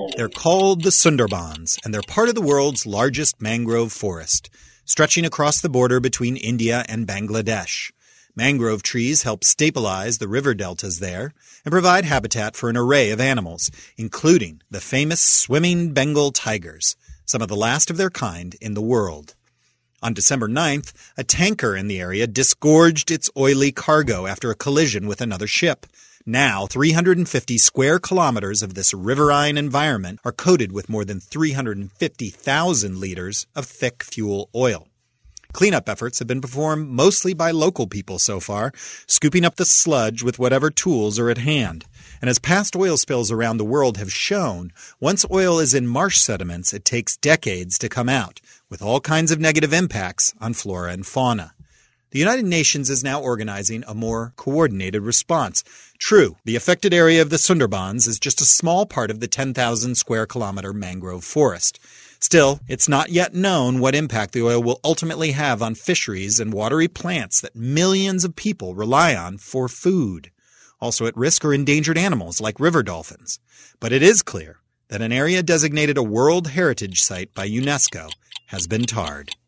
They're called the Sundarbans, and they're part of the world's largest mangrove forest, stretching across the border between India and Bangladesh. Mangrove trees help stabilize the river deltas there and provide habitat for an array of animals, including the famous swimming Bengal tigers, some of the last of their kind in the world. On December 9th, a tanker in the area disgorged its oily cargo after a collision with another ship. Now, 350 square kilometers of this riverine environment are coated with more than 350,000 liters of thick fuel oil. Cleanup efforts have been performed mostly by local people so far, scooping up the sludge with whatever tools are at hand. And as past oil spills around the world have shown, once oil is in marsh sediments, it takes decades to come out, with all kinds of negative impacts on flora and fauna. The United Nations is now organizing a more coordinated response. True, the affected area of the Sundarbans is just a small part of the 10,000 square kilometer mangrove forest. Still, it's not yet known what impact the oil will ultimately have on fisheries and watery plants that millions of people rely on for food. Also at risk are endangered animals like river dolphins. But it is clear that an area designated a World Heritage Site by UNESCO has been tarred.